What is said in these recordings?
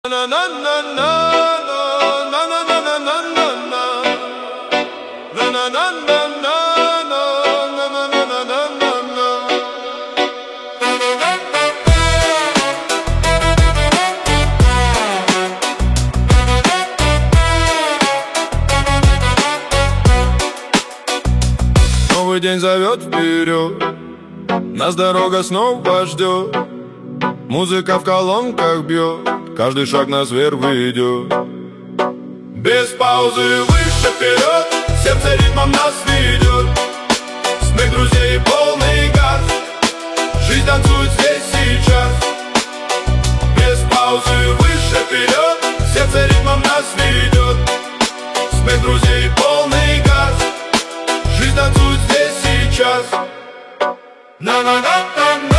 Новый день зовет вперед, нас дорога снова ждет. Музыка в колонках бьет, каждый шаг нас вверх ведет. Без паузы выше вперед, сердце ритмом нас ведет. Смех друзей и полный газ, жизнь танцует здесь сейчас. Без паузы выше вперед, сердце ритмом нас ведет. Смех друзей и полный газ, жизнь танцует здесь сейчас. На-на-на-на-на.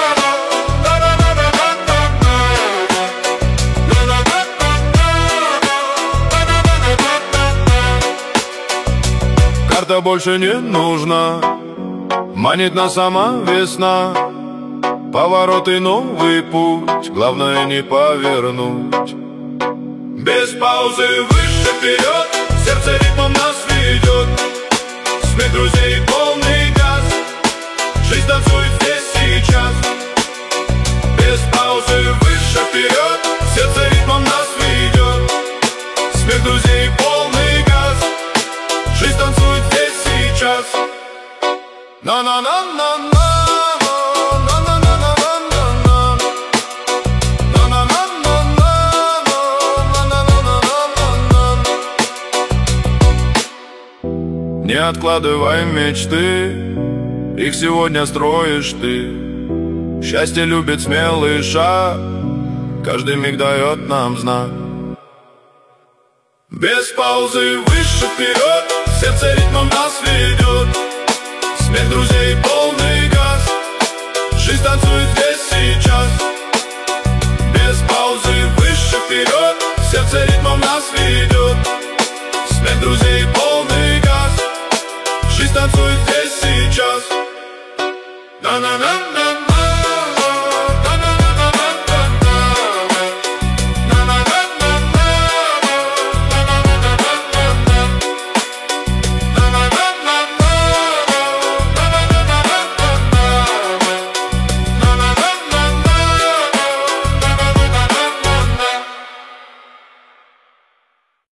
Карта больше не нужна, манит нас сама весна. Повороты, новый путь, главное не повернуть. Без паузы выше вперед, сердце ритмом нас ведет. Смех друзей и полный газ, жизнь танцует здесь сейчас. Без паузы выше вперед, сердце ритмом нас ведет. Смех друзей и полный газ, жизнь танцует здесь сейчас. На-на-на-на-на. Не откладывай мечты, их сегодня строишь ты. Счастье любит смелый шаг, каждый миг дает нам знак. Без паузы выше вперед, сердце ритмом нас ведет. Смех друзей полный газ, жизнь танцует здесь сейчас. Без паузы выше вперед, сердце ритмом нас ведет. Смех друзей полный газ, жизнь танцует здесь сейчас. На-на-на-на.